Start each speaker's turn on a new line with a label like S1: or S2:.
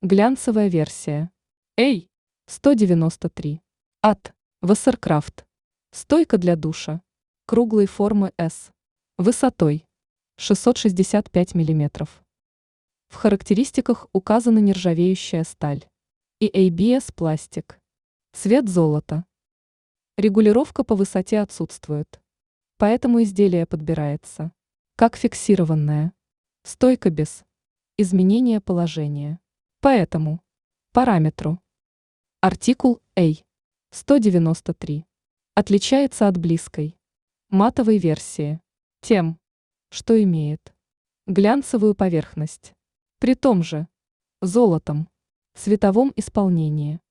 S1: Глянцевая версия. A193. От Wasserkraft. Стойка для душа. Круглой формы S. Высотой 665 мм. В характеристиках указана нержавеющая сталь и ABS пластик. Цвет золота. Регулировка по высоте отсутствует, поэтому изделие подбирается как фиксированное. Стойка без изменения положения. Поэтому параметру артикул A193 отличается от близкой матовой версии тем, что имеет глянцевую поверхность, при том же золотом, цветовом исполнении.